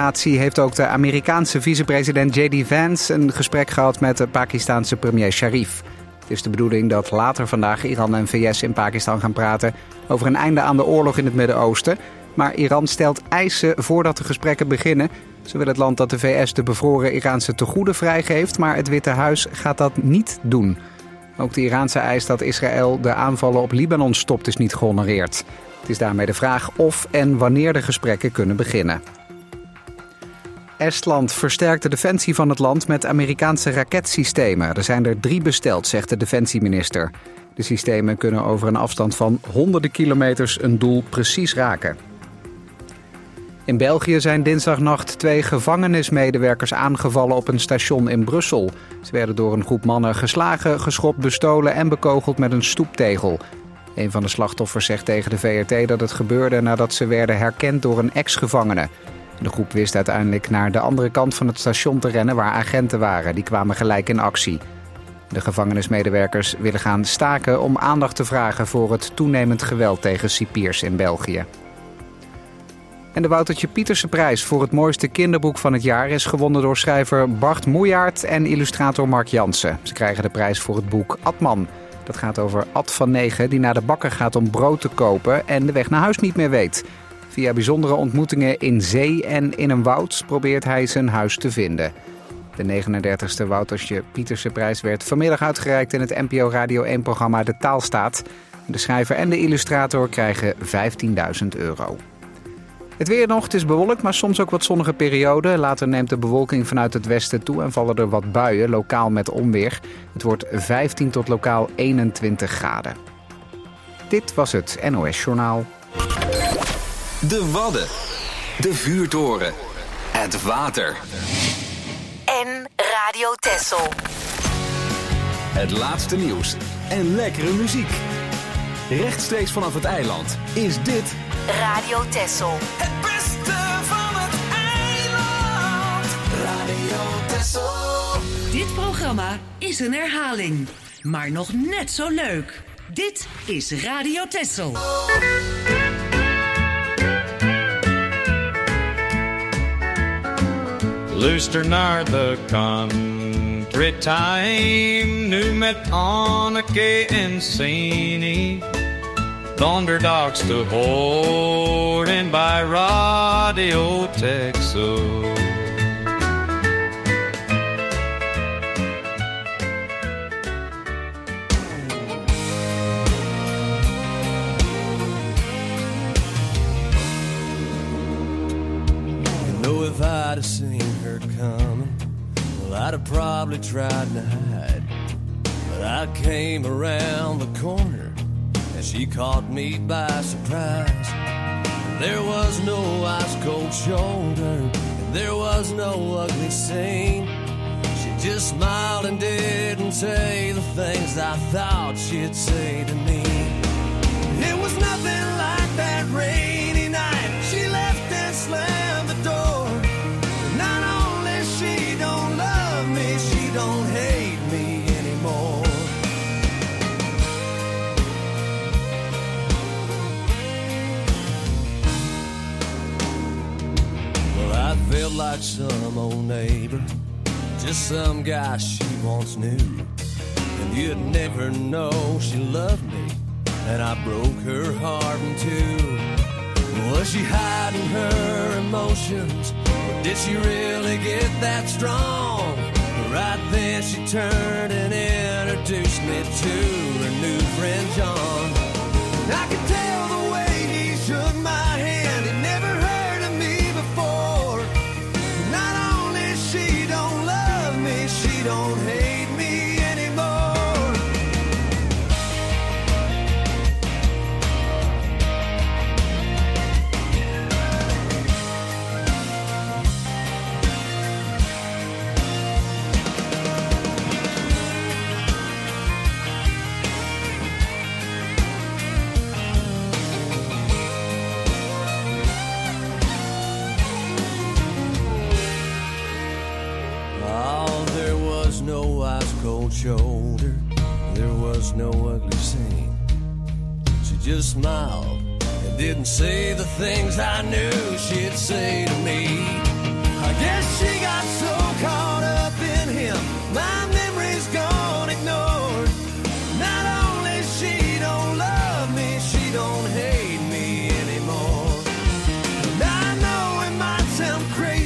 delegatie heeft ook de Amerikaanse vicepresident J.D. Vance een gesprek gehad met de Pakistanse premier Sharif. Het is de bedoeling dat later vandaag Iran en VS in Pakistan gaan praten over een einde aan de oorlog in het Midden-Oosten. Maar Iran stelt eisen voordat de gesprekken beginnen. Zo wil het land dat de VS de bevroren Iraanse tegoeden vrijgeeft, maar het Witte Huis gaat dat niet doen. Ook de Iraanse eis dat Israël de aanvallen op Libanon stopt is niet gehonoreerd. Het is daarmee de vraag of en wanneer de gesprekken kunnen beginnen. Estland versterkt de defensie van het land met Amerikaanse raketsystemen. Er zijn er 3 besteld, zegt de defensieminister. De systemen kunnen over een afstand van honderden kilometers een doel precies raken. In België zijn dinsdagnacht 2 gevangenismedewerkers aangevallen op een station in Brussel. Ze werden door een groep mannen geslagen, geschopt, bestolen en bekogeld met een stoeptegel. Een van de slachtoffers zegt tegen de VRT dat het gebeurde nadat ze werden herkend door een ex-gevangene. De groep wist uiteindelijk naar de andere kant van het station te rennen waar agenten waren. Die kwamen gelijk in actie. De gevangenismedewerkers willen gaan staken om aandacht te vragen voor het toenemend geweld tegen cipiers in België. En de Woutertje Pieterse prijs voor het mooiste kinderboek van het jaar is gewonnen door schrijver Bart Moejaert en illustrator Mark Jansen. Ze krijgen de prijs voor het boek Adman. Dat gaat over Ad van 9 die naar de bakker gaat om brood te kopen en de weg naar huis niet meer weet. Via bijzondere ontmoetingen in zee en in een woud probeert hij zijn huis te vinden. De 39e Woutertje Pieterse prijs werd vanmiddag uitgereikt in het NPO Radio 1-programma De Taalstaat. De schrijver en de illustrator krijgen €15.000. Het weer nog, het is bewolkt, maar soms ook wat zonnige perioden. Later neemt de bewolking vanuit het westen toe en vallen er wat buien, lokaal met onweer. Het wordt 15 tot lokaal 21 graden. Dit was het NOS Journaal. De Wadden, de vuurtoren, het water. En Radio Texel. Het laatste nieuws en lekkere muziek. Rechtstreeks vanaf het eiland is dit Radio Texel. Het beste van het eiland. Radio Texel. Dit programma is een herhaling, maar nog net zo leuk. Dit is Radio Texel. Luister naar de country time, nu met Anneke en Sini. Thunderdogs te horen bij Radio Texel. If I'd have seen her coming, well, I'd have probably tried to hide. But I came around the corner, and she caught me by surprise. There was no ice-cold shoulder, and there was no ugly scene. She just smiled and didn't say the things I thought she'd say to me. It was nothing like that rainy night. She left and slammed the door. Not only she don't love me, she don't hate me anymore. Well, I felt like some old neighbor, just some guy she once knew. And you'd never know she loved me, and I broke her heart in two. Was she hiding her emotions? Did she really get that strong? Right then she turned and introduced me to her new friend John. I could tell the way he shook my hand, he never heard of me before. Not only she don't love me, she don't hate me anymore. Cold shoulder, there was no ugly scene. She just smiled and didn't say the things I knew she'd say to me.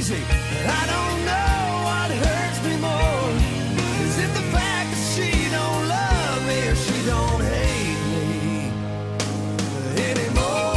easy. I don't know what hurts me more. Is it the fact that she don't love me or she don't hate me anymore?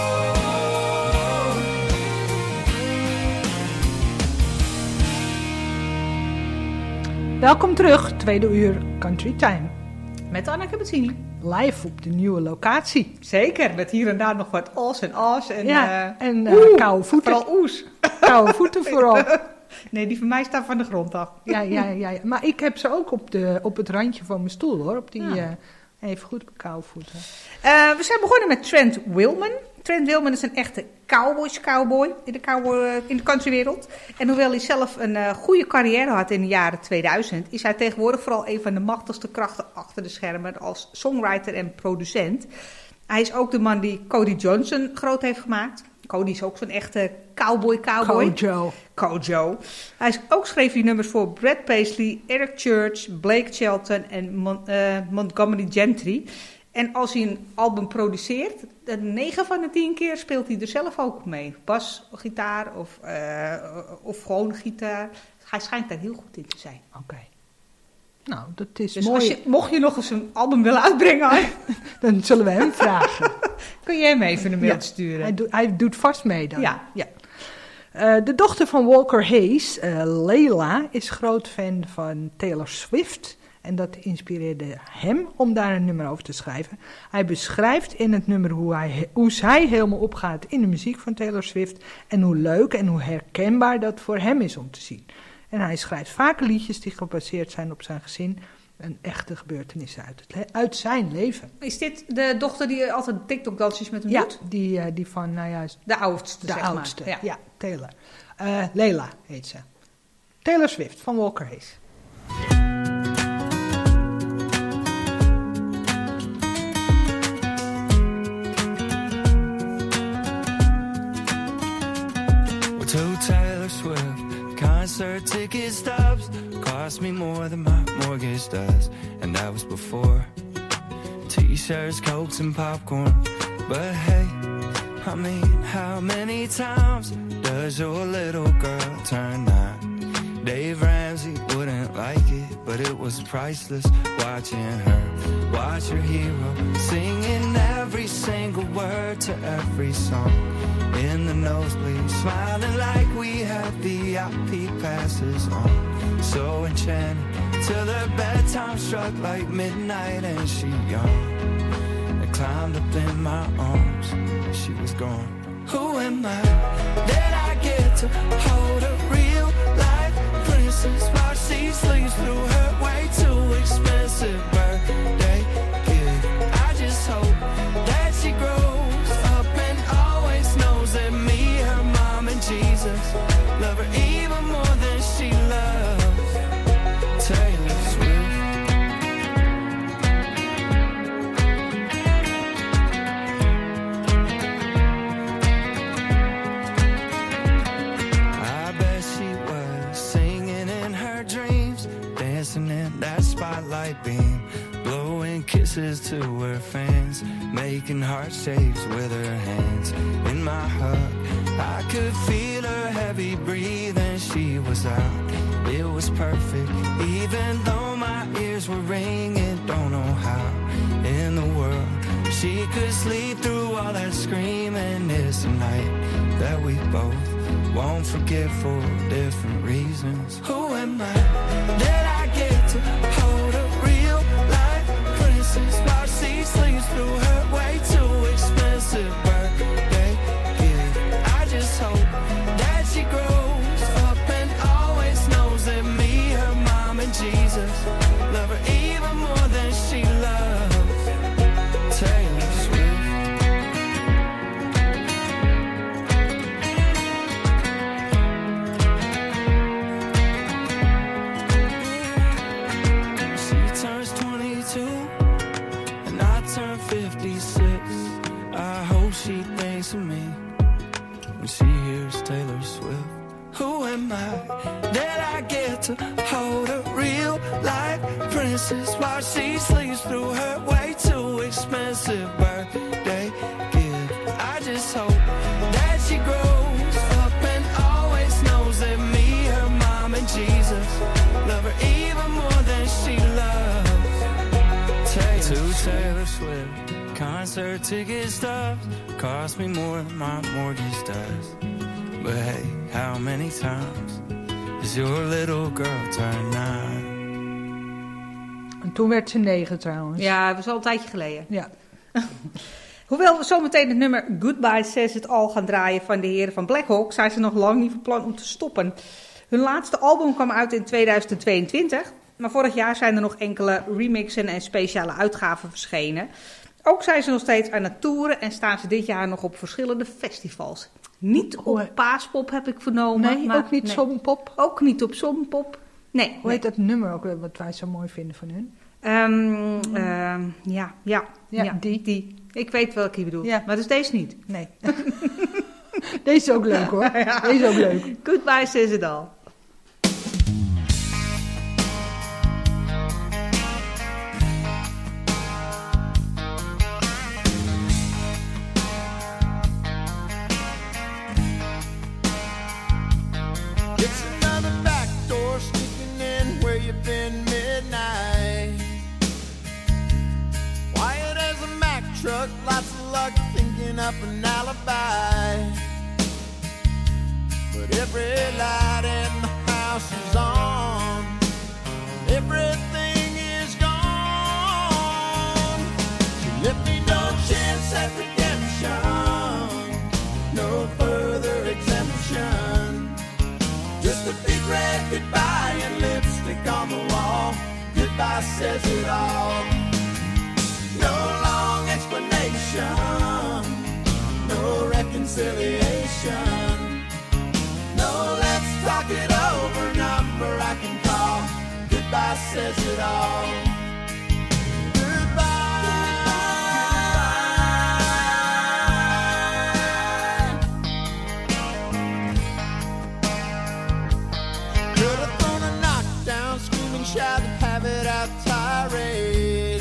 Welkom terug, tweede uur Country Time. Met Anneke Bettini. Live op de nieuwe locatie. Zeker, met hier en daar nog wat os en as. En, koude voeten. Vooral oes. Koude voeten vooral. Nee, die van mij staan van de grond af. Ja. Maar ik heb ze ook op het randje van mijn stoel, hoor. Op die even goed op koude voeten. We zijn begonnen met Trent Willman. Trent Willman is een echte cowboy in de countrywereld. En hoewel hij zelf een goede carrière had in de jaren 2000... is hij tegenwoordig vooral een van de machtigste krachten achter de schermen als songwriter en producent. Hij is ook de man die Cody Johnson groot heeft gemaakt. Cody is ook zo'n echte cowboy. Kojo. Hij ook schreef die nummers voor Brad Paisley, Eric Church, Blake Shelton en Montgomery Gentry. En als hij een album produceert, 9 van de 10 keer speelt hij er zelf ook mee. Bas, gitaar of gewoon gitaar. Hij schijnt daar heel goed in te zijn. Oké. Nou, dat is dus mooi. Mocht je nog eens een album willen uitbrengen, dan zullen we hem vragen. Kun jij hem even een mail sturen? Hij doet vast mee dan. Ja. De dochter van Walker Hayes, Leila, is groot fan van Taylor Swift. En dat inspireerde hem om daar een nummer over te schrijven. Hij beschrijft in het nummer hoe zij helemaal opgaat in de muziek van Taylor Swift. En hoe leuk en hoe herkenbaar dat voor hem is om te zien. En hij schrijft vaker liedjes die gebaseerd zijn op zijn gezin. Een echte gebeurtenis uit zijn leven. Is dit de dochter die altijd TikTok-dansjes met hem doet? Ja, die van, de oudste, zeg maar. Ja, Taylor. Leila heet ze. Taylor Swift van Walker Hayes. Taylor Swift concert ticket stubs cost me more than my mortgage does, and that was before t-shirts, cokes, and popcorn. But hey, I mean, how many times does your little girl turn 9? Dave Ramsey wouldn't like it, but it was priceless watching her. Watch her hero singing every single word to every song. In the nosebleed, smiling like we had VIP passes on. So enchanted, till her bedtime struck like midnight and she yawned. I climbed up in my arms, she was gone. Who am I that I get to hold a real life princess while she sleeps through her way too expensive birthday gift? I just hope that she grows up and always knows that me, her mom, and Jesus love her even more than she loves Taylor Swift. I bet she was singing in her dreams, dancing in that spotlight beam, blowing kisses to her fans, making heart shapes with her hands. In my hug, I could feel her heavy breathing. She was out, it was perfect, even though my ears were ringing. Don't know how in the world she could sleep through all that screaming. It's a night that we both won't forget for different reasons. Who am I that I get to hold a real life princess while she sleeps through her way too expensive birthday gift? I just hope that she grows up and always knows that me, her mom, and Jesus love her even more than she loves Taylor Swift. She turns 22 and I turn 56. I hope she thinks of me when she hears Taylor Swift. Who am I that I get to hold a real life princess while she sleeps through her way too expensive birthday gift? I just hope that she grows up and always knows concert ticket stubs cost me more than my mortgage does. But hey, how many times is your little girl turn 9? En toen werd ze 9 trouwens. Ja, dat was al een tijdje geleden. Ja. Hoewel we zometeen het nummer Goodbye Says It All gaan draaien van de heren van Black Hawk, zijn ze nog lang niet van plan om te stoppen. Hun laatste album kwam uit in 2022, maar vorig jaar zijn er nog enkele remixen en speciale uitgaven verschenen. Ook zijn ze nog steeds aan het toeren en staan ze dit jaar nog op verschillende festivals. Niet op Paaspop heb ik vernomen. Nee, maar, ook niet Zompop? Ook niet op Zompop. Nee. Hoe heet dat nummer ook, wat wij zo mooi vinden van hun? Ja, die. Ik weet welke je bedoelt, maar dus deze niet. Nee. Deze is ook leuk hoor. Ja. Deze is ook leuk. Goodbye Says It All. Truck, lots of luck, thinking up an alibi. But every light in the house is on, everything is gone. She left me no chance at redemption, no further exemption. Just a big red goodbye and lipstick on the wall. Goodbye says it all. No long explanation, no reconciliation. No, let's talk it over, number I can call. Goodbye says it all. Could have thrown a knockdown, screaming, shout, have it out tirade.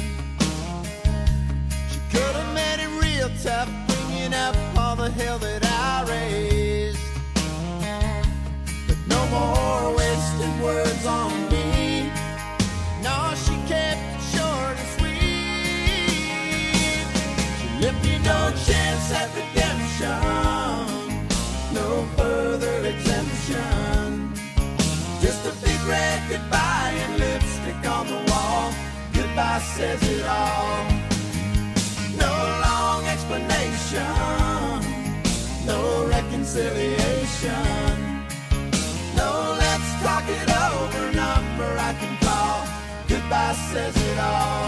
Could have made it real tough, bringing up all the hell that I raised. But no more wasted words on me. No, she kept it short and sweet. She left me no chance at redemption, no further exemption. Just a big red goodbye and lipstick on the wall. Goodbye says it all. No long explanation, no reconciliation. No, let's talk it over, number I can call. Goodbye says it all.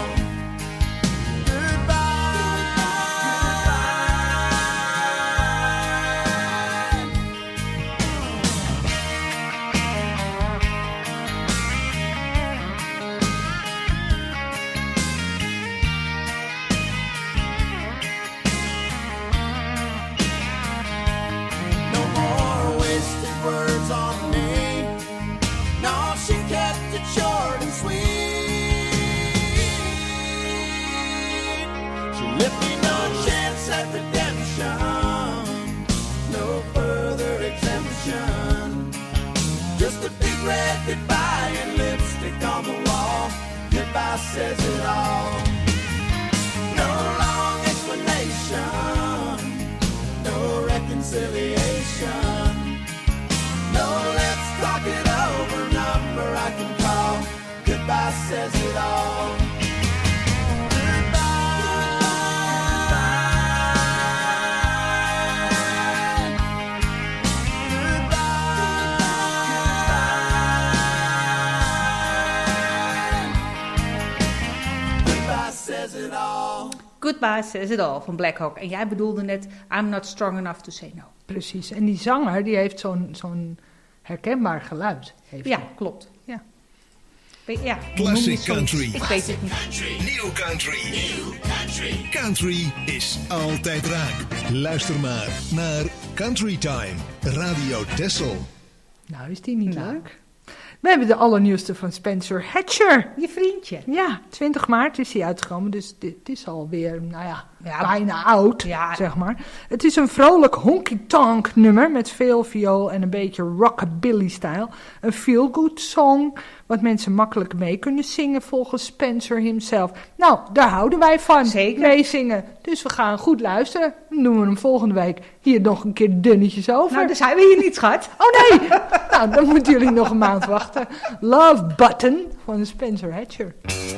Short and sweet. She left me no chance at redemption, no further exemption. Just a big red goodbye and lipstick on the wall. Goodbye says it all. No long explanation, no reconciliation. No, let's talk it over, number I can call. Goodbye says it all. Goodbye Says It All van Black Hawk. En jij bedoelde net I'm Not Strong Enough to Say No. Precies. En die zanger die heeft zo'n herkenbaar geluid. Ja, klopt. Ja. Ja, Classic country. Ik weet het niet. New country. Country is altijd raak. Luister maar naar Country Time. Radio Texel. Nou, is die niet leuk? We hebben de allernieuwste van Spencer Hatcher. Je vriendje. Ja, 20 maart is hij uitgekomen, dus dit is alweer, bijna oud, zeg maar. Het is een vrolijk honky-tonk nummer met veel viool en een beetje rockabilly-stijl. Een feel-good song, wat mensen makkelijk mee kunnen zingen volgens Spencer himself. Nou, daar houden wij van. Zeker. Meezingen. Dus we gaan goed luisteren. Dan doen we hem volgende week hier nog een keer dunnetjes over. Nou, daar zijn we hier niet, schat. Oh nee! Nou, dan moeten jullie nog een maand wachten. Love Button van Spencer Hatcher.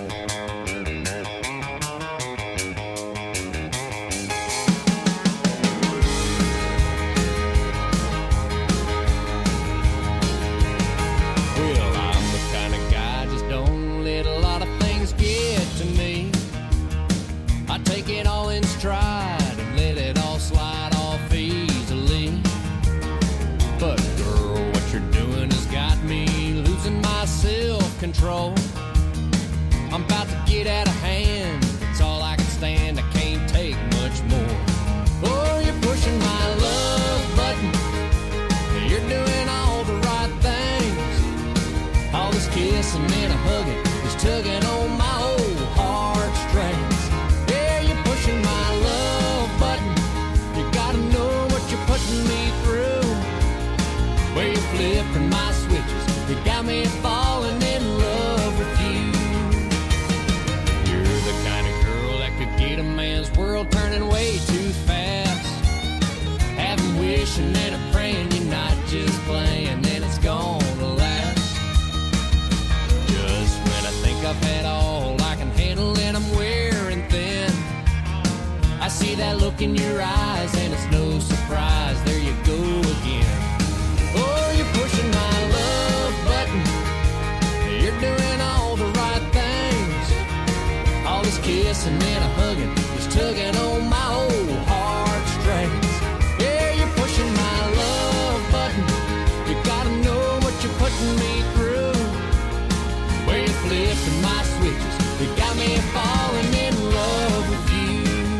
Control. I'm about to get out of hand. It's all I can stand. I can't take much more. Oh, you're pushing my love button. You're doing all the right things. All this kissing and a hugging is tugging on my old heartstrings. Yeah, you're pushing my love button. You gotta know what you're putting me through. Where you're flipping my switches. You got me falling in love with you. You're the kind of girl that could get a man's world turning way too fast. Have him wishing and a praying you're not just playing and it's gonna last. Just when I think I've had all I can handle and I'm wearing thin, I see that look in your eyes and it's no surprise. There you go again. Oh, you're pushing my love button. You're doing all the right things. All this kissing and a hugging is tugging on my old heartstrings. Yeah, you're pushing my love button. You gotta know what you're putting me through. Where you're flipping my switches. You got me falling in love with you.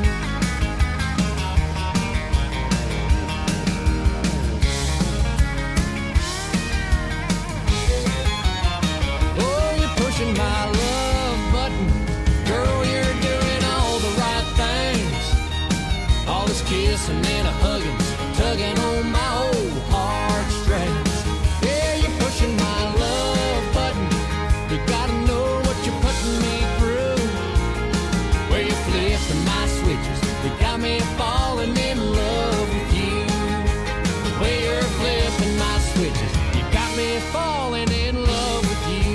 My love button, girl, you're doing all the right things. All this kissing and a hugging, tugging on my old heartstrings. Yeah, you're pushing my love button. You gotta know what you're putting me through. Where you're flipping my switches, you got me falling in love with you. Where you're flipping my switches, you got me falling in love with you.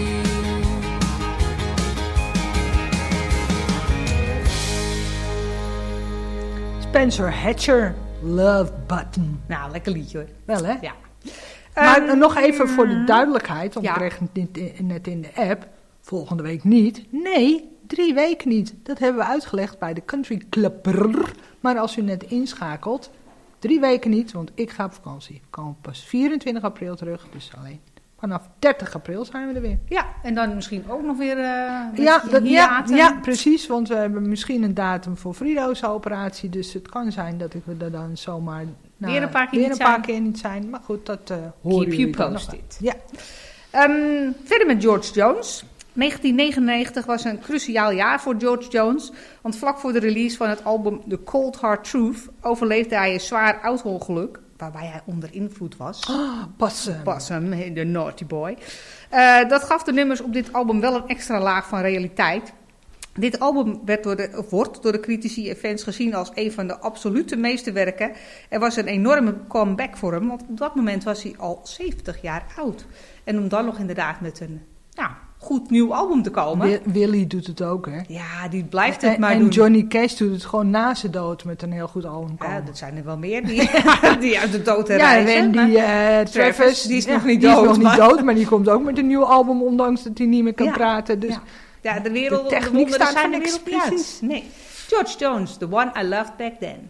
Spencer Hatcher, Love Button. Nou, lekker liedje hoor. Wel hè? Ja. Maar nog even voor de duidelijkheid, want ik kreeg het net in de app. Volgende week niet. Nee, 3 weken niet. Dat hebben we uitgelegd bij de Country Club. Maar als u net inschakelt, 3 weken niet, want ik ga op vakantie. Ik kom pas 24 april terug, dus alleen vanaf 30 april zijn we er weer. Ja, en dan misschien ook nog weer ja, precies, want we hebben misschien een datum voor Frido's operatie, dus het kan zijn dat we er dan zomaar weer een paar keer niet zijn. Maar goed, dat hoor Keep you posted. Ja. Verder met George Jones. 1999 was een cruciaal jaar voor George Jones, want vlak voor de release van het album The Cold Hard Truth overleefde hij een zwaar auto-ongeluk, waarbij hij onder invloed was. Pas hem, de naughty boy. Dat gaf de nummers op dit album wel een extra laag van realiteit. Dit album wordt door de critici en fans gezien als een van de absolute meesterwerken. Er was een enorme comeback voor hem, want op dat moment was hij al 70 jaar oud. En om dan nog inderdaad met een goed nieuw album te komen. Willy doet het ook, hè? Ja, die blijft het maar doen. En Johnny Cash doet het gewoon na zijn dood met een heel goed album komen. Ja, dat zijn er wel meer die uit de dood reizen. Ja, en Travis, die is nog niet dood. Maar die komt ook met een nieuw album, ondanks dat hij niet meer kan praten. Dus ja, de techniek staat zijn van de wereld precies. Nee. George Jones, the one I loved back then.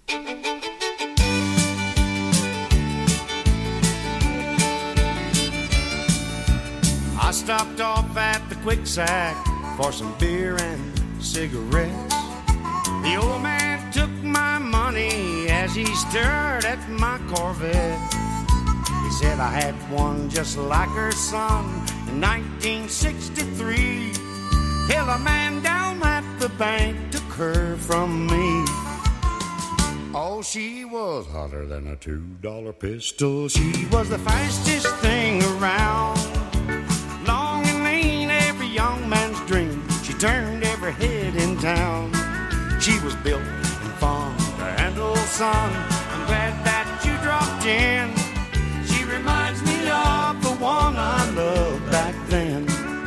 I stopped off at the Quicksack for some beer and cigarettes. The old man took my money as he stared at my Corvette. He said I had one just like her son in 1963. Till a man down at the bank took her from me. Oh, she was hotter than a $2 pistol. She was the fastest thing around. Long and lean, every young man's dream. She turned every head in town. She was built and fun to handle, son. I'm glad that you dropped in. She reminds me of the one I loved back then.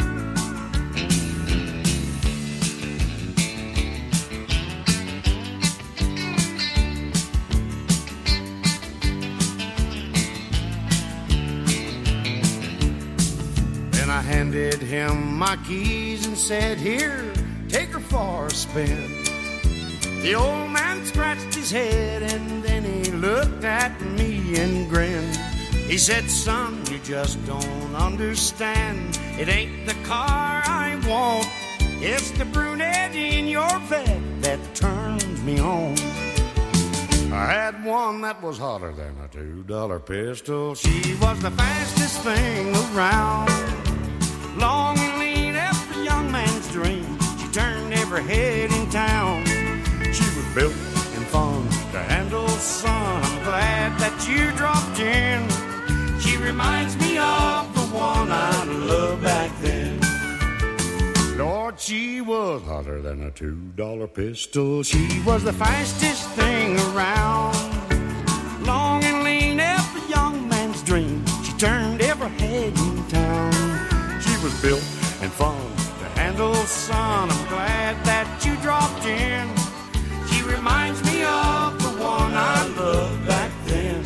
Then I handed him my keys and said, here, take her for a spin. The old man scratched his head and then he looked at me and grinned. He said, son, you just don't understand. It ain't the car I want. It's the brunette in your vet that turns me on. I had one that was hotter than a $2 pistol. She was the fastest thing around. Long and lean, every young man's dream. She turned every head in town. She was built and fun to handle, son. I'm glad that you dropped in. She reminds me of the one I loved back then. Lord, she was hotter than a $2 pistol. She was the fastest thing around. Long and lean, every young man's dream. She turned every head in town. She was built and fun to handle, son. I'm glad that you dropped in. She reminds me of the one I loved back then.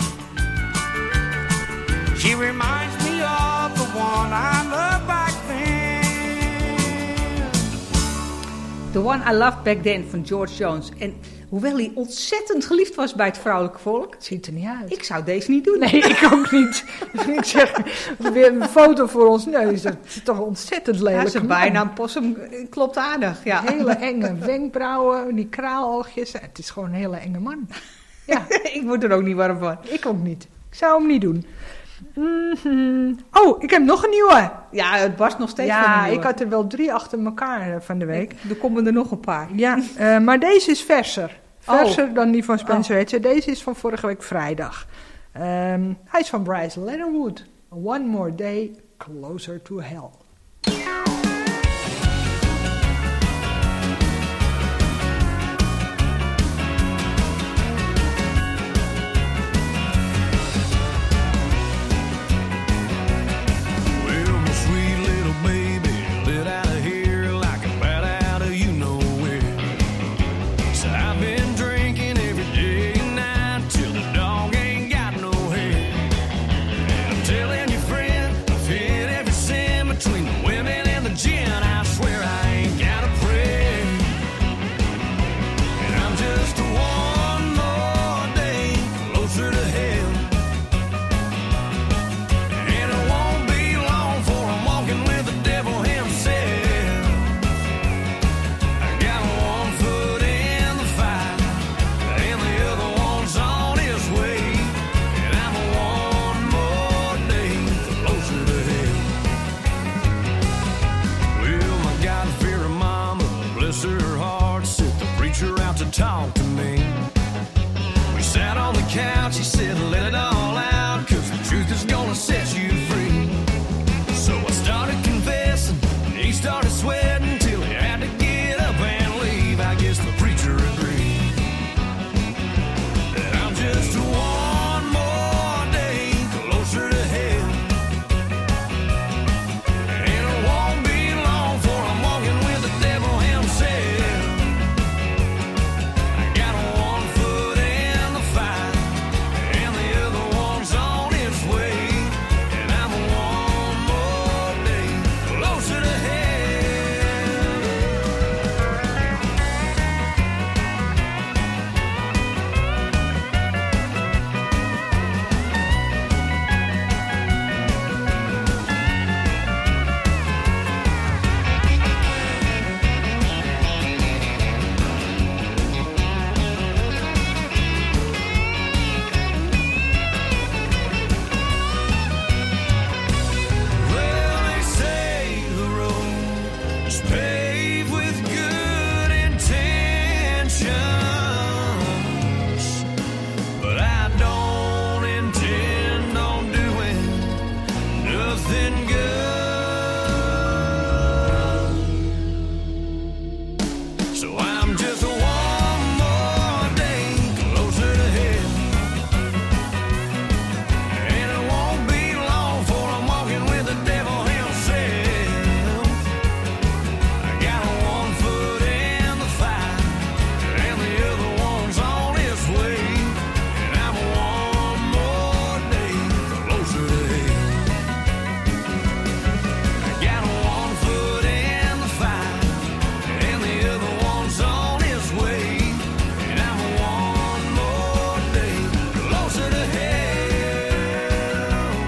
She reminds me of the one I loved back then. The One I Loved Back Then van George Jones. En hoewel hij ontzettend geliefd was bij het vrouwelijke volk... Het ziet er niet uit. Ik zou deze niet doen. Nee, ik ook niet. Ik zeg, weer een foto voor ons neus. Dat is toch ontzettend lelijk. Ja, zijn bijnaam possum klopt aardig. Ja. Hele enge wenkbrauwen, die kraaloogjes. Het is gewoon een hele enge man. Ja. Ik word er ook niet warm van. Ik ook niet. Ik zou hem niet doen. Oh, ik heb nog een nieuwe. Ja, het barst nog steeds van Ja, een nieuwe. ik had er wel 3 achter elkaar van de week. Er komen er nog een paar. Ja, maar deze is verser. Verser dan die van Spencer Hedge. Deze is van vorige week vrijdag. Hij is van Bryce Leatherwood. One More Day Closer to Hell. Between anything good. So I'm just one more day closer to heaven, and it won't be long before I'm walking with the devil himself. I got one foot in the fire, and the other one's on its way, and I'm one more day closer to heaven. I got one foot in the fire, and the other one's on its way, and I'm one more day closer to hell.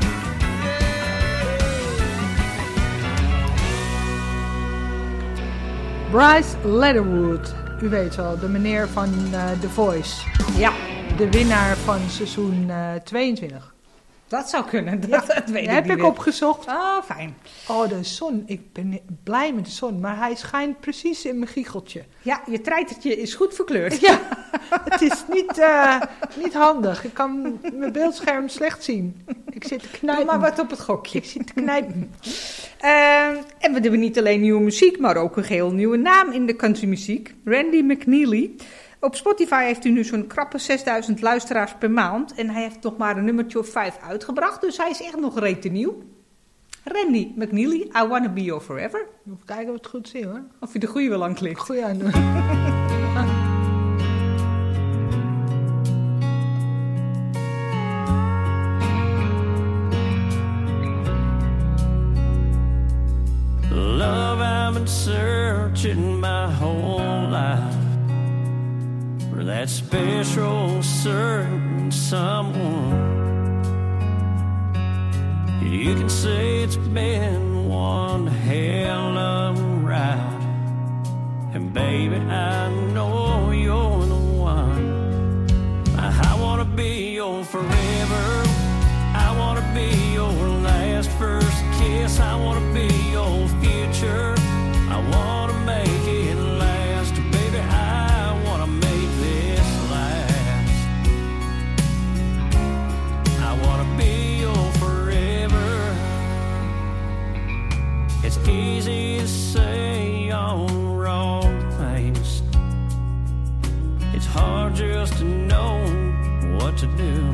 Bryce Leatherwood, u weet wel, de meneer van The Voice. Ja. De winnaar van seizoen 22. Dat zou kunnen, dat weet ik heb niet ik meer. opgezocht. Oh, fijn. Oh, de zon. Ik ben blij met de zon, maar hij schijnt precies in mijn giecheltje. Ja, je treitertje is goed verkleurd. Ja, het is niet handig. Ik kan mijn beeldscherm slecht zien. Ik zit te knijpen. Doe maar wat op het gokje. Ik zit te knijpen. En we hebben niet alleen nieuwe muziek, maar ook een geheel nieuwe naam in de countrymuziek. Randy McNeely. Op Spotify heeft hij nu zo'n krappe 6000 luisteraars per maand. En hij heeft nog maar een nummertje of 5 uitgebracht. Dus hij is echt nog rete nieuw. Randy McNeely, I Wanna Be Your Forever. Even kijken of het goed zie hoor. Of je de goede wel aanklikt. Goeie aandoen. Love, I've been searching my whole life for that special certain someone. You can say it's been one hell of a ride, and baby, I know you're the one. I wanna be your forever. I wanna be your last first kiss. I wanna be your future. I wanna make it last. Baby, I wanna make this last. I wanna be your forever. It's easy to say all the wrong things. It's hard just to know what to do.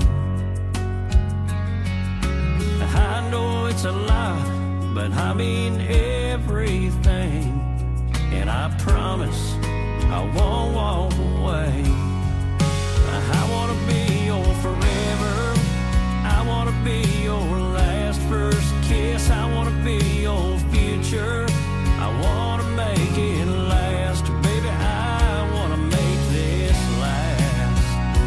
I know it's a lot, but I mean everything. And I promise I won't walk away. I wanna be your forever. I wanna be your last first kiss. I wanna be your future. I wanna make it last. Baby, I wanna make this last.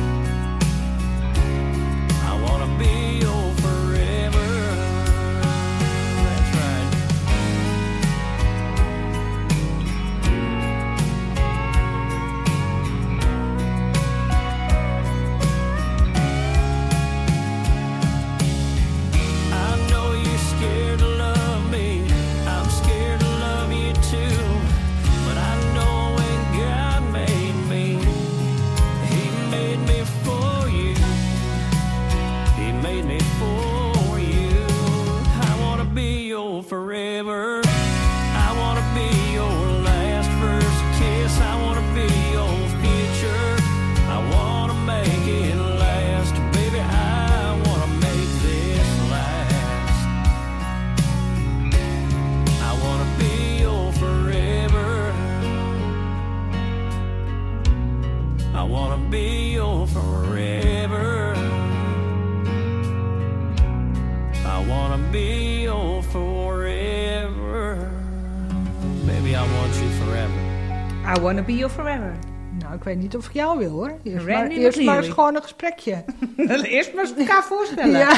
I wanna be your forever. That's right. I know you're scared to love me. I'm scared to love you too. But I know when God made me, He made me for you. He made me for you. I wanna be your forever. I wanna be your last first kiss. I wanna be your future. I wanna make it last. Baby, I wanna make this last. I wanna be your forever. I wanna be your forever. I wanna be your forever. Baby, I want you forever. I Wanna Be Your Forever. Nou, ik weet niet of ik jou wil hoor. Eerst Randy maar eens McNeely. gewoon een gesprekje. Eerst maar eens elkaar voorstellen. Ja.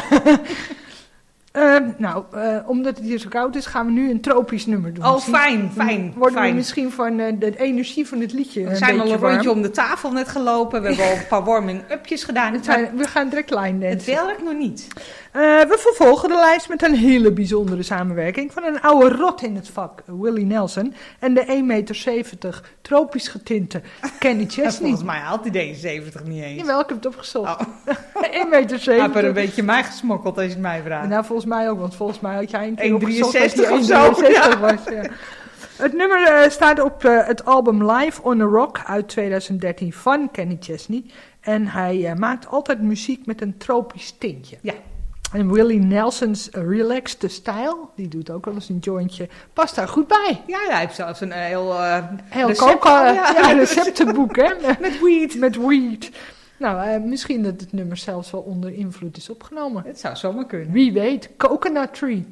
Omdat het hier zo koud is, gaan we nu een tropisch nummer doen. Oh, fijn. Worden we misschien van de energie van het liedje We zijn al een warm. rondje om de tafel net gelopen. We hebben al een paar warming-upjes gedaan. We gaan direct line dansen. Het werkt nog niet. We vervolgen de lijst met een hele bijzondere samenwerking van een oude rot in het vak, Willie Nelson, en de 1,70 meter tropisch getinte Kenny Chesney. Volgens mij haalt hij deze 70 niet eens. Jawel, ik heb het opgezocht. 1,70 meter. Hij heeft er een beetje mij gesmokkeld als je het mij vraagt. Nou, volgens mij ook, want volgens mij had jij een keer 1,63 opgezocht of zo. 1,63 was. Ja. Het nummer staat op het album Live on a Rock uit 2013 van Kenny Chesney. En hij maakt altijd muziek met een tropisch tintje. Ja. En Willie Nelson's relaxed style, die doet ook wel eens een jointje, past daar goed bij. Ja, hij heeft zelfs een heel receptenboek, hè? Met weed. Met weed. Nou, misschien dat het nummer zelfs wel onder invloed is opgenomen. Het zou zomaar kunnen. Wie weet, Coconut Tree.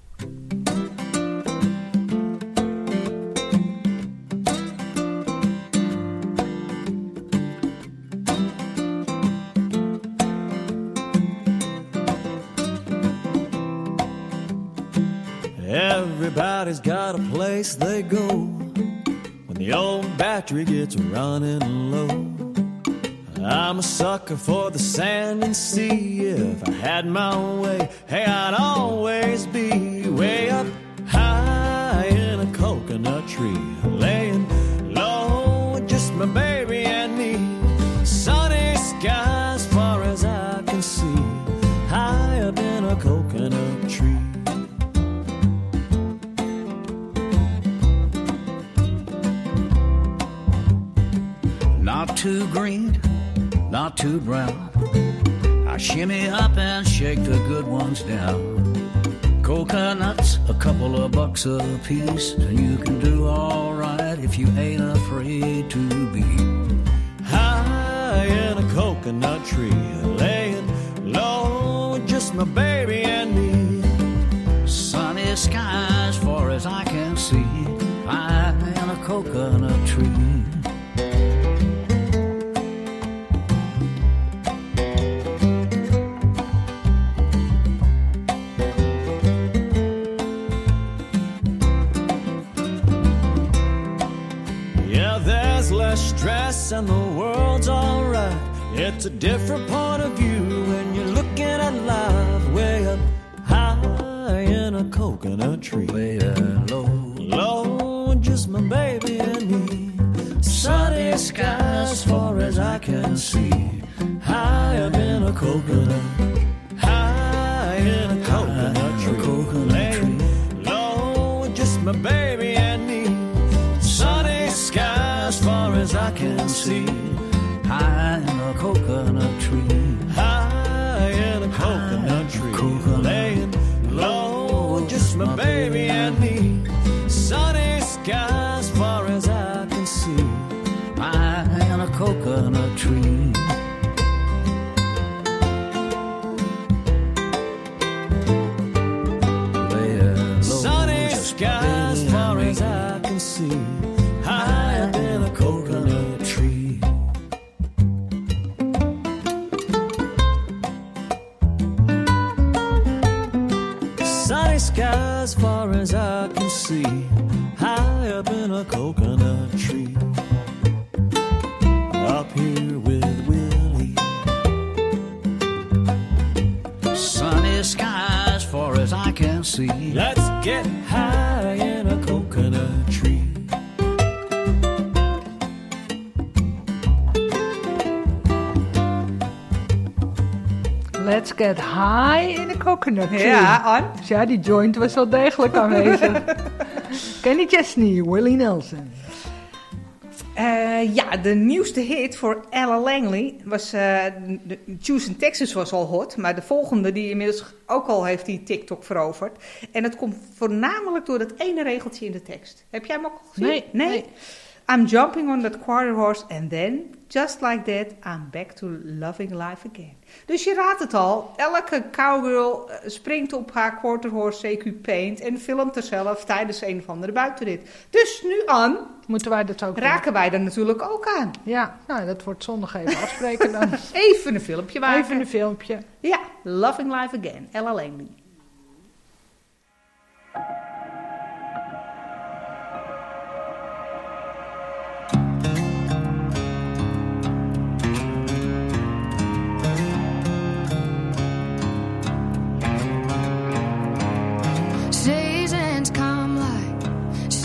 Everybody's got a place they go when the old battery gets running low. I'm a sucker for the sand and sea. If I had my way, hey, I'd always be way up high in a coconut tree, laying low with just my baby and me. Sunny sky as far as I can see, high up in a coconut tree. Not too green, not too brown. I shimmy up and shake the good ones down. Coconuts, a couple of bucks a piece, and you can do all right if you ain't afraid to be high in a coconut tree, laying low, just my baby and me. Sunny skies far as I can see, high in a coconut tree. Stress and the world's alright. It's a different point of view when you're looking at life way up high in a coconut tree. Way low, low, just my baby and me. Sunny skies as far as I can see, high up in a coconut, high in a coconut tree, low, just my baby and me. Sunny skies as far as I can see, high in a coconut tree, high in a coconut tree, laying low, just my baby and me. Sunny skies as far as I can see, high in a coconut tree. Sunny skies as far as I can see, high up in a coconut tree. Sunny skies as far as I can see, high up in a coconut tree. Up here with Willie. Sunny skies as far as I can see. Let's get high in a coconut tree. Let's get high in a coconut tree. Ja, Ann. Dus ja, die joint was wel degelijk aanwezig. Kenny Chesney, Willie Nelson. Ja, de nieuwste hit voor Ella Langley was... Juice in Texas was al hot, maar de volgende die inmiddels ook al heeft die TikTok veroverd. En het komt voornamelijk door dat ene regeltje in de tekst. Heb jij hem ook al gezien? Nee. I'm jumping on that quarter horse and then, just like that, I'm back to loving life again. Dus je raadt het al, elke cowgirl springt op haar quarter horse CQ Paint en filmt er zelf tijdens een of andere buitenrit. Dus nu, Ann, moeten wij dat ook raken wij er natuurlijk ook aan. Ja, nou, dat wordt zondag even afspreken dan. Even een filmpje maken. Even een filmpje. Ja, Loving Life Again, Ella Langley.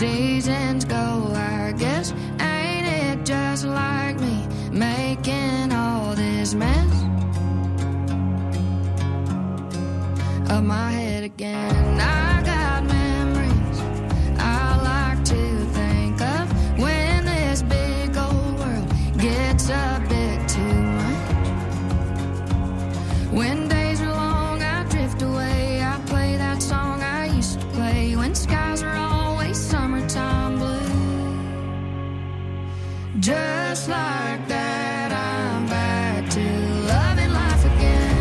seasons go, I guess. Ain't it just like me making all this mess of my head again? I got memories I like to think of when this big old world gets a bit too much. When days are long, I drift away. I play that song I used to play when skies are always summertime blue. Just like that, I'm back to loving life again.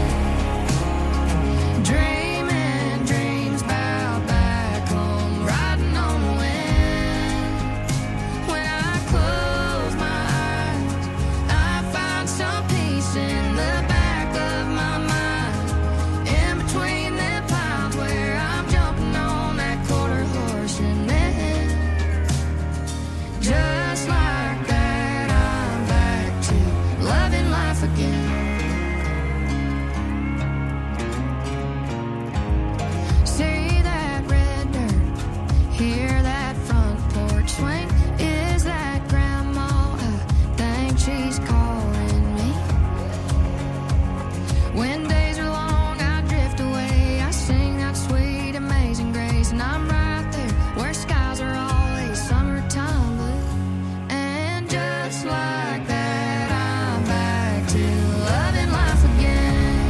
Dreaming dreams about back home, riding on the wind. When I close my eyes, I find some peace in the back of my mind. In between the clouds where I'm jumping on that quarter horse and then just like that, I'm back to loving life again. See that red dirt, hear that front porch swing. Is that grandma? I think she's calling me. When days are long, I drift away. I sing that sweet, amazing grace, and I'm right there where skies are always summertime blue. And just like that, I'm back to loving life again.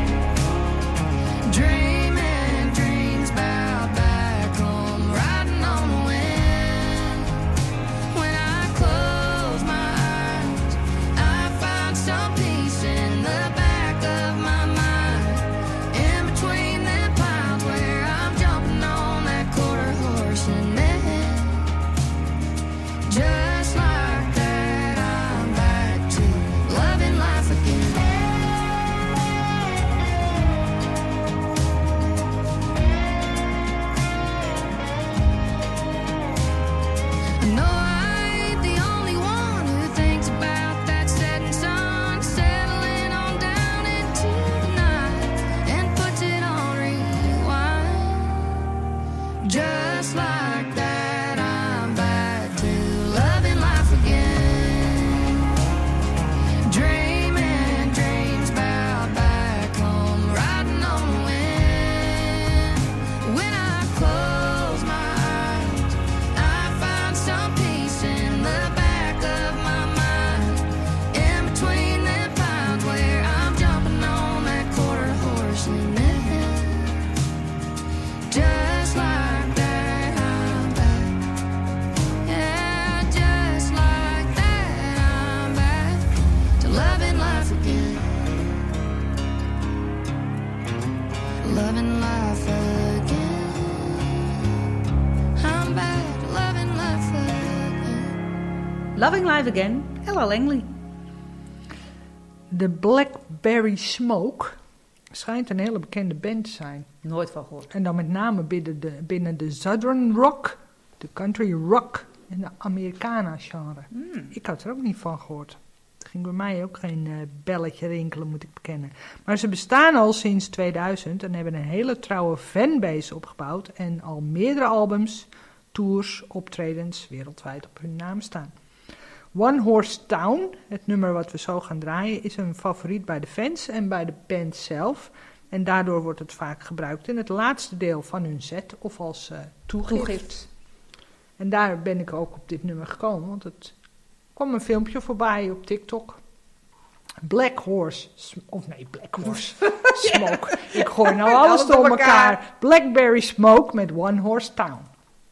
Dreaming dreams about back home, riding on the wind. When I close my eyes, I find some peace in the back of my mind. In between the clouds where I'm jumping on that quarter horse and then just like that, I'm back to loving life again. I know I ain't the only one who thinks about that setting sun, settling on down into the night and puts it on rewind. Just like that, I'm back to loving life again. Dreaming dreams about back home, riding on the wind. When I close my eyes, I find some peace in the back of my mind. In between the clouds where I'm jumping on that quarter horse and then just like that, I'm back. Yeah, just like that, I'm back to loving life again. Loving life again. I'm back to loving life again. Loving Life Again, Ella Langley. De Blackberry Smoke schijnt een hele bekende band te zijn. Nooit van gehoord. En dan met name binnen de Southern Rock, de Country Rock en de Americana-genre. Ik had er ook niet van gehoord. Er ging bij mij ook geen belletje rinkelen, moet ik bekennen. Maar ze bestaan al sinds 2000 en hebben een hele trouwe fanbase opgebouwd en al meerdere albums, tours, optredens wereldwijd op hun naam staan. One Horse Town, het nummer wat we zo gaan draaien, is een favoriet bij de fans en bij de band zelf. En daardoor wordt het vaak gebruikt in het laatste deel van hun set of als toegift. En daar ben ik ook op dit nummer gekomen, want het kwam een filmpje voorbij op TikTok. Black Horse Smoke. Ik gooi nou alles door elkaar. Blackberry Smoke met One Horse Town.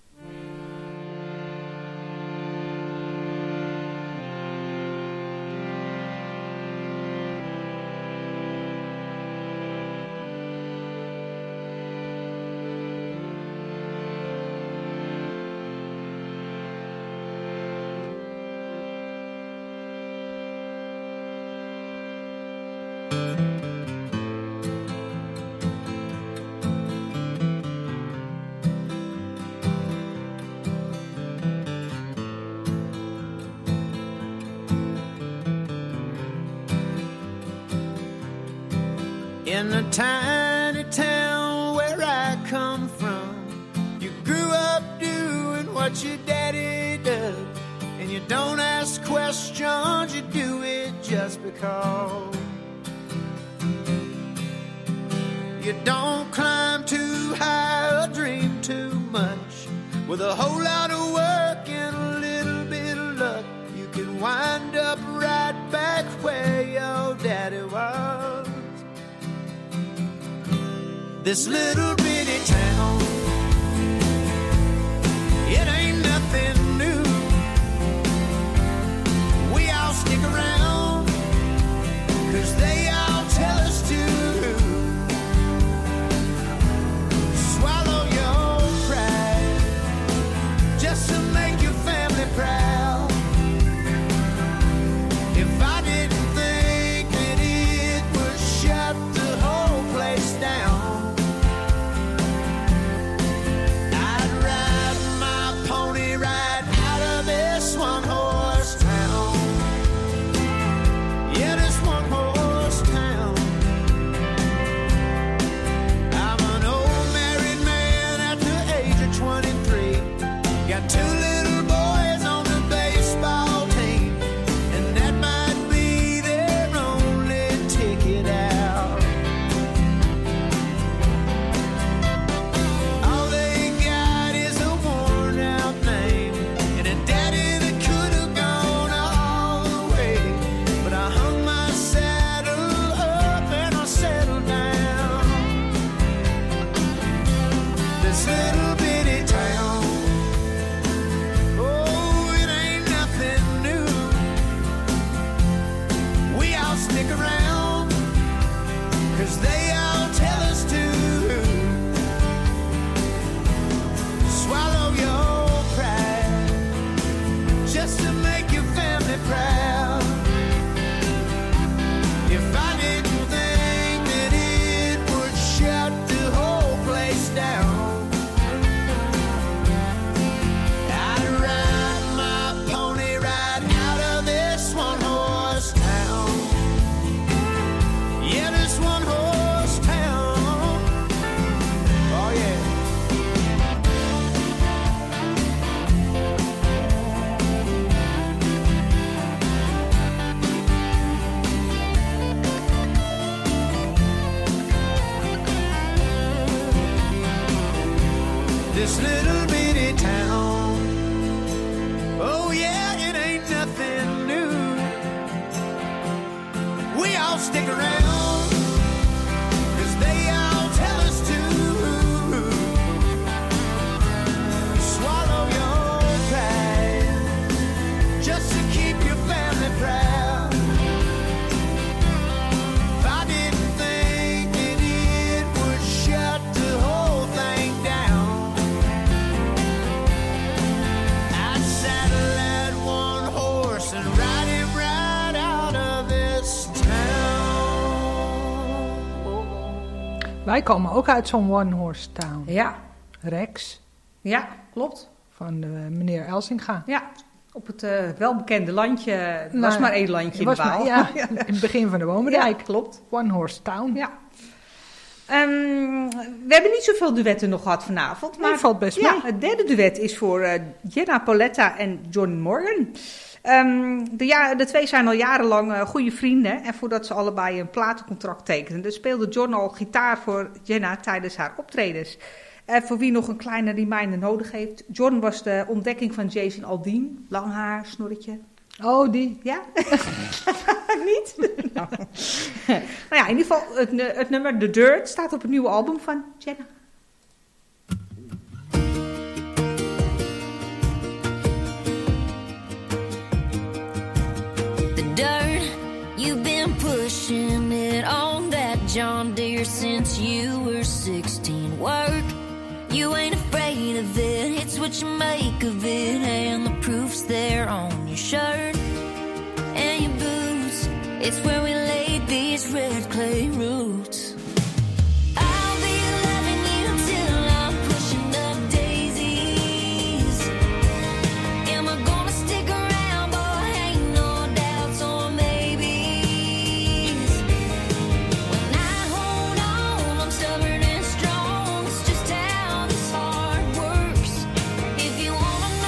In a tiny town where I come from, you grew up doing what your daddy does. And you don't ask questions, you do it just because. You don't climb too high or dream too much. With a whole lot of work and a little bit of luck, you can wind up right back where your daddy was. This little bitty town, it ain't nothing new. We all stick around, 'cause they all tell us to. Swallow your pride, just to make your family proud. If I didn't think that it would shut the whole place down, I'd ride my pony right out of this one-horse town. Yeah, this one-horse town. I'm an old married man at the age of 23. Got 2 little boys on the baseball team, and that might be their only ticket out. All they got is a worn-out name and a daddy that could have gone all the way. But I hung my saddle up and I settled down. This little bitty town, oh, it ain't nothing new. We all stick around, 'cause they all tell us to. Swallow your pride, just to make your family proud. If I didn't think that it would shut the whole place down, I'd ride my pony right out of this one-horse town. Yeah, this one-horse town. Oh, yeah. This little bitty town, oh yeah, it ain't nothing new. We all stick around, 'cause they all tell us to. Swallow your pride, just to keep your family proud. If I didn't think that it would shut the whole thing down, I'd saddle that one horse and ride him right out of this town. Wij komen ook uit zo'n one-horse town. Ja. Rex. Ja, klopt. Van meneer Elsinga. Ja, op het welbekende landje. Er was maar 1 landje in de Waal. Ja, in het begin van de Womerdijk. Ja, klopt. One-horse town. Ja. We hebben niet zoveel duetten nog gehad vanavond. Maar Nee, valt best ja, mee. het derde duet is voor Jenna Pauletta en John Morgan. De twee zijn al jarenlang goede vrienden. En voordat ze allebei een platencontract tekenden, speelde John al gitaar voor Jenna tijdens haar optredens. Voor wie nog een kleine reminder nodig heeft. John was de ontdekking van Jason Aldean. Lang haar, snorretje. Oh, die? Ja? Niet? Nou ja, in ieder geval het nummer The Dirt staat op het nieuwe album van Jenna. The dirt, you've been pushing it on that John Deere since you were 16. Work, you ain't afraid of it, it's what you make of it, and the proof's there on your shirt and your boots. It's where we laid these red clay roots. I'll be loving you till I'm pushing up daisies. Am I gonna stick around, boy? Ain't no doubts or maybes. When I hold on, I'm stubborn and strong. It's just how this heart works. If you wanna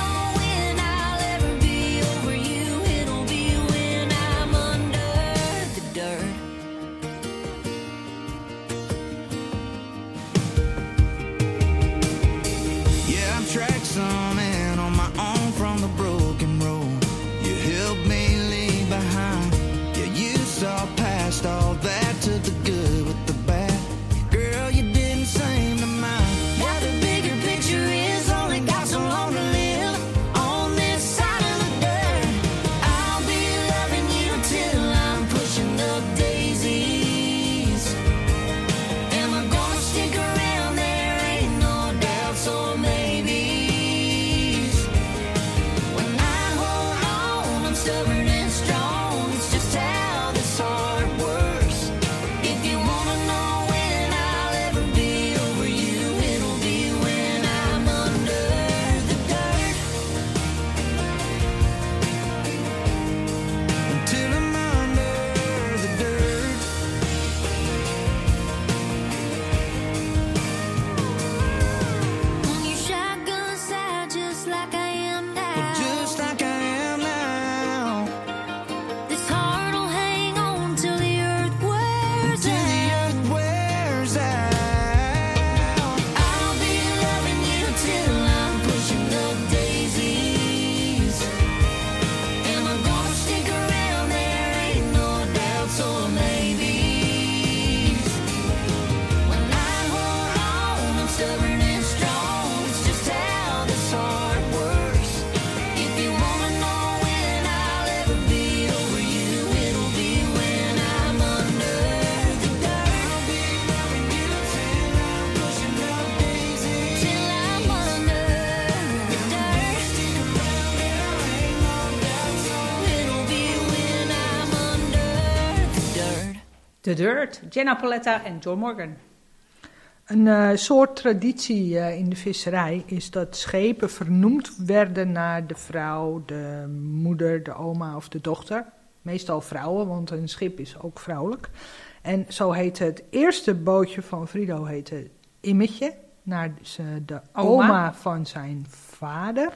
The Dirt, Jenna Paletta en John Morgan. Een soort traditie in de visserij is dat schepen vernoemd werden naar de vrouw, de moeder, de oma of de dochter. Meestal vrouwen, want een schip is ook vrouwelijk. En zo heette het eerste bootje van Frido heette Immetje, naar de oma van zijn vader.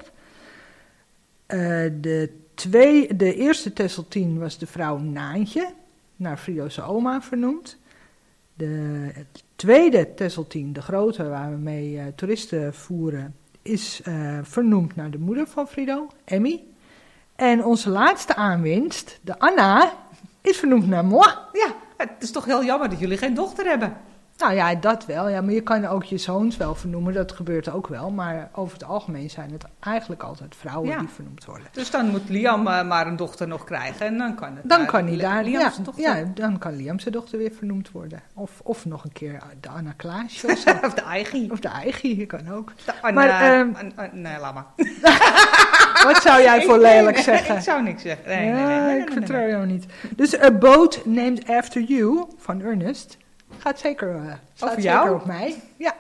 De eerste Tesseltien was de vrouw Naantje, naar Frido's oma vernoemd. De tweede Tesseltien, de grote waar we mee toeristen voeren, is vernoemd naar de moeder van Frido, Emmy. En onze laatste aanwinst, de Anna, is vernoemd naar moi. Ja, het is toch heel jammer dat jullie geen dochter hebben. Nou ja, dat wel. Ja, maar je kan ook je zoons wel vernoemen, dat gebeurt ook wel. Maar over het algemeen zijn het eigenlijk altijd vrouwen die vernoemd worden. Dus dan moet Liam maar een dochter nog krijgen en dan kan het. Dan kan hij daar, Liam's dochter. Ja, dan kan Liam's dochter weer vernoemd worden. Of nog een keer de Anna Klaasje of zo. Of de Eigie. Of de Eigie, kan ook. Nee, laat maar. Wat zou jij voor lelijk zeggen? Ik zou niks zeggen. Nee, ik vertrouw jou niet. Dus A Boat Named After You van Ernest gaat zeker, zeker op mij. Ja.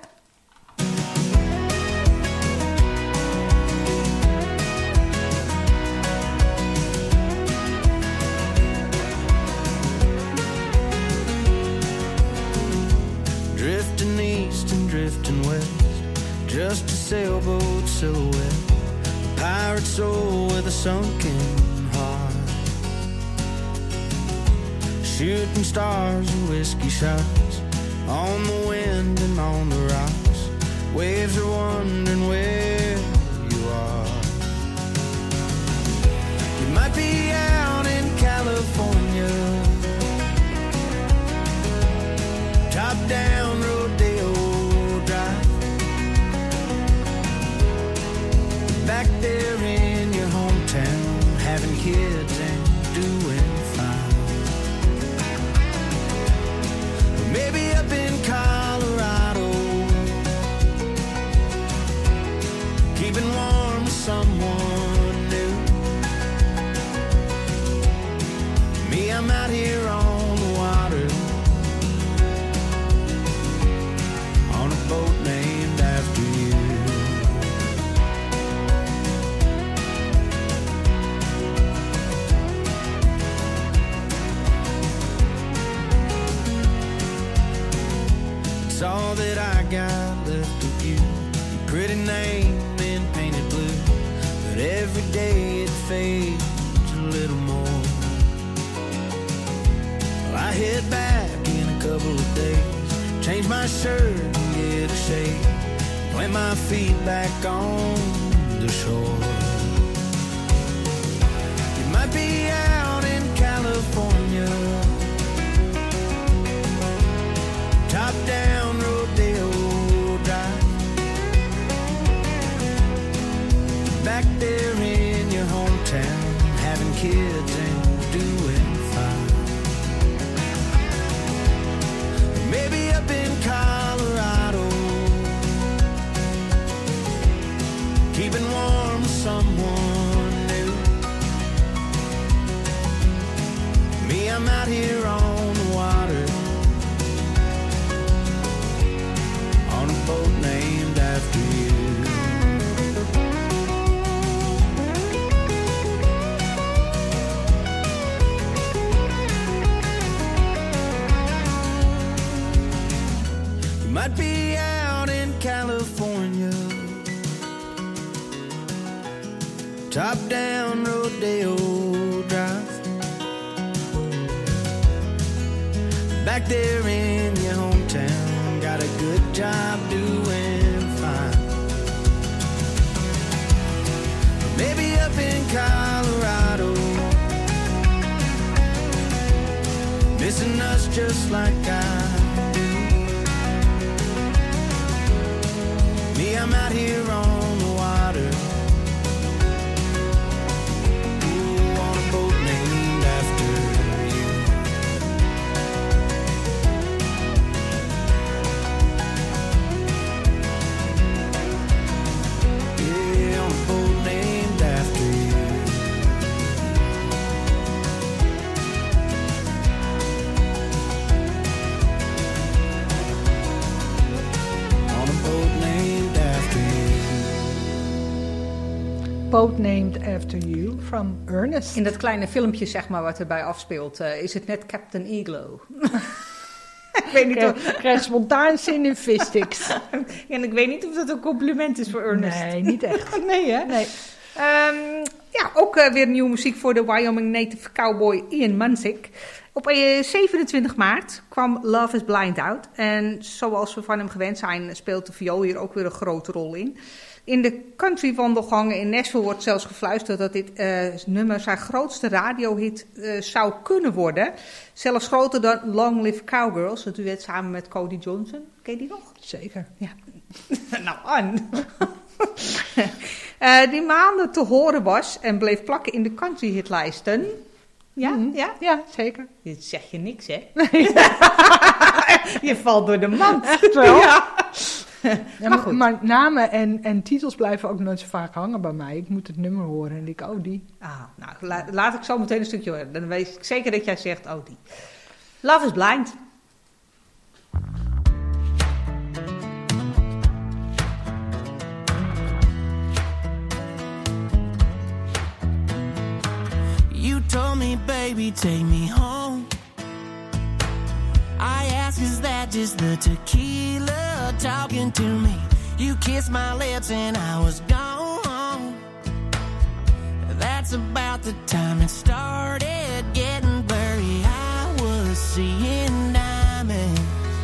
Drifting east and drifting west, just a sailboat silhouette, a pirate soul with a sunken heart, shooting stars and whiskey shots on the wind and on the rocks. Waves are wondering where you are. You might be out in California, top down Rodeo Drive, back there in your hometown, having kids and doing fine. Maybe up in Colorado, keeping warm with someone new. Me, I'm out here on the water, on a boat named after you. It's all that I got left of you, your pretty name in painted blue, but every day it fades a little more. Well, I head back in a couple of days, change my shirt and get a shave, plant my feet back on the shore. You might be out in California, top down Rodeo Drive, back there in your hometown, having kids and doing fine. Maybe up in Colorado, keeping warm with someone new. Me, I'm out here on the water, on a boat named after you. You might be out in California, top down Rodeo Drive, back there in your hometown, got a good job doing fine. Maybe up in Colorado, missing us just like I do. Me, I'm out here on the water, ooh, on a boat named after you. Yeah, on a boat named after you. Boat Named After You from Ernest. In dat kleine filmpje, zeg maar, wat erbij afspeelt, is het net Captain Iglo. Ik weet niet Ik krijg spontaan zin in fishsticks. En ik weet niet of dat een compliment is voor Ernest. Nee, niet echt. Nee, hè? Nee. Ook weer nieuwe muziek voor de Wyoming native cowboy Ian Munsick. Op 27 maart kwam Love is Blind uit. En zoals we van hem gewend zijn, speelt de viool hier ook weer een grote rol in. In de countrywandelgangen in Nashville wordt zelfs gefluisterd dat dit nummer zijn grootste radiohit zou kunnen worden. Zelfs groter dan Long Live Cowgirls, het duet samen met Cody Johnson. Ken je die nog? Zeker. Ja. Nou, Anne. Die maanden te horen was en bleef plakken in de countryhitlijsten. Ja? Ja? Ja, zeker. Dit zeg je niks, hè? Je valt door de mand. Echt wel? Ja. Ja, maar namen en titels blijven ook nooit zo vaak hangen bij mij. Ik moet het nummer horen en ik, oh die. Nou, laat ik zo meteen een stukje horen. Dan weet ik zeker dat jij zegt, oh die. Love is Blind. You told me, baby, take me home. I ask, is that just the tequila talking to me? You kissed my lips and I was gone. That's about the time it started getting blurry. I was seeing diamonds.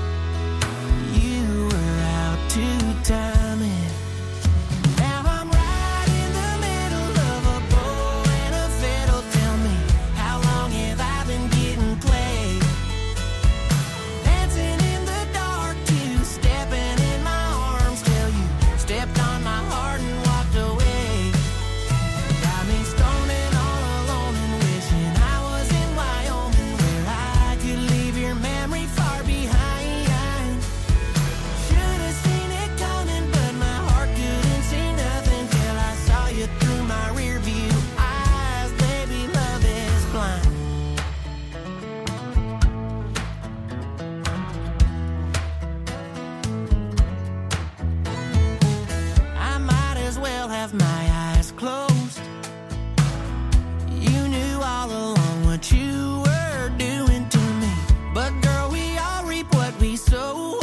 You were out to time it. Now I'm right in the middle of a bow and a fiddle. Tell me, how long have I been getting played? Dancing in the dark too, stepping in my arms till you stepped on my heart and walked away. Got me stoning all alone and wishing I was in Wyoming where I could leave your memory far behind. Should have seen it coming, but my heart couldn't see nothing till I saw you through my rear view eyes. Baby, love is blind. I might as well have my eyes closed. You knew all along what you were doing to me. But girl, we all reap what we sow.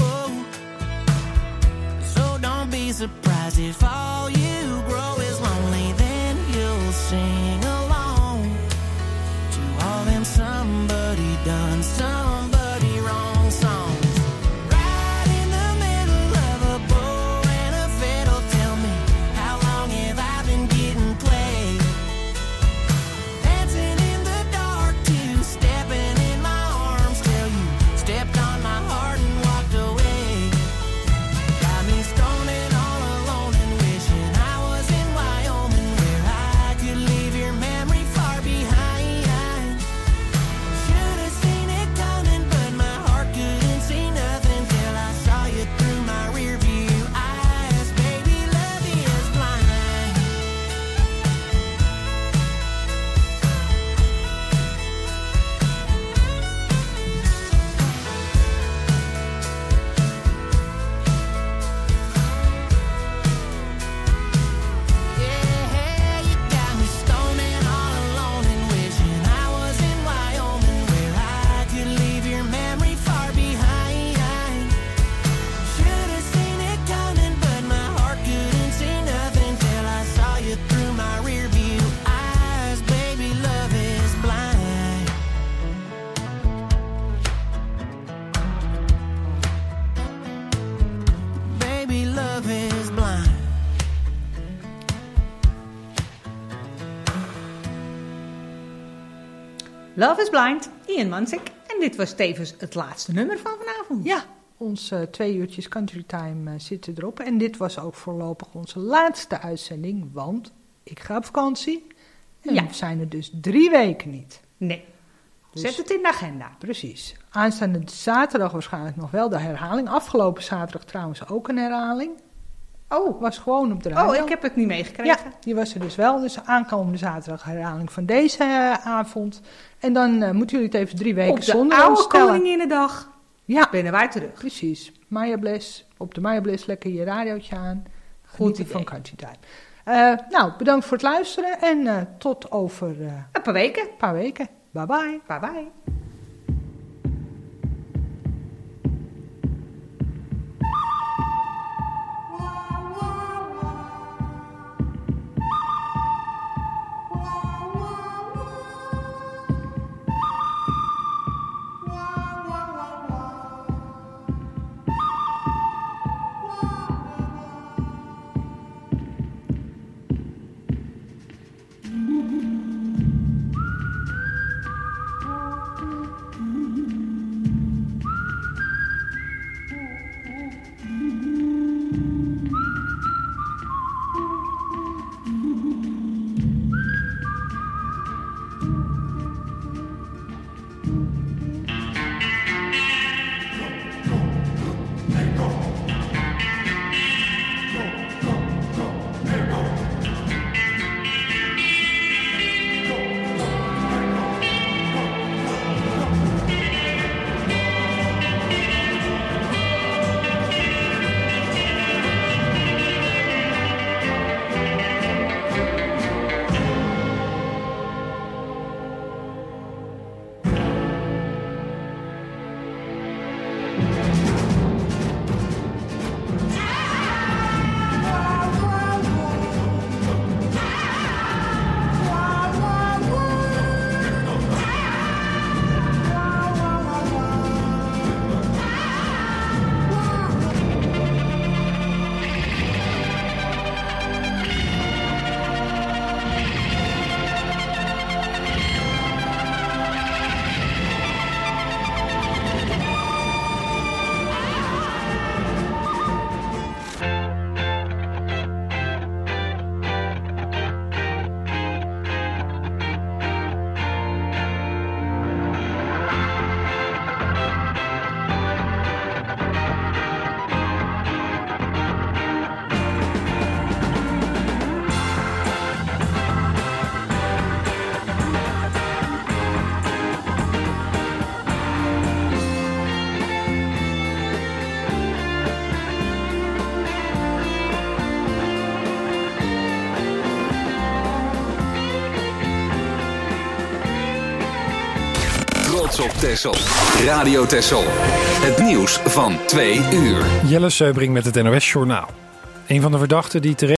So don't be surprised if all you grow is lonely. Then you'll sing along to all them somebody done, somebody wrong songs. Right in the middle of a bow and a fiddle. Tell me, how long have I been getting played? Dancing in the dark too, stepping in my arms till you stepped on my heart and walked away. Got me stoning all alone and wishing I was in Wyoming where I could leave your memory far behind. Should have seen it coming, but my heart couldn't see nothing till I saw you through my rear view eyes. Baby, love is blind. Yeah, you got me stoning all alone and wishing I was in Wyoming where I could leave your memory far behind. Should have seen it coming, but my heart couldn't see nothing till I saw you through my rear view eyes. Baby, love is blind. Baby, love is blind. Love is Blind, Ian Munsick. En dit was tevens het laatste nummer van vanavond. Ja, onze 2 uurtjes Country Time zitten erop. En dit was ook voorlopig onze laatste uitzending, want ik ga op vakantie. En we zijn er dus 3 weken niet. Nee. Dus, zet het in de agenda. Precies. Aanstaande zaterdag waarschijnlijk nog wel de herhaling. Afgelopen zaterdag trouwens ook een herhaling. Oh. Was gewoon op de radio. Oh, ik heb het niet meegekregen. Ja, die was er dus wel. Dus aankomende zaterdag herhaling van deze avond. En dan moeten jullie het even 3 weken zonder ons ons stellen. Koninginnedag. Ja. Binnen wij terug. Precies. Maya Bliss. Op de Maya Bliss lekker je radiootje aan. Goed Genieten van Country Time. Bedankt voor het luisteren en tot over een paar weken. Bye bye. Bye bye. Trots op Texel. Radio Texel. Het nieuws van 2 uur. Jelle Seubring met het NOS Journaal. Een van de verdachten die terecht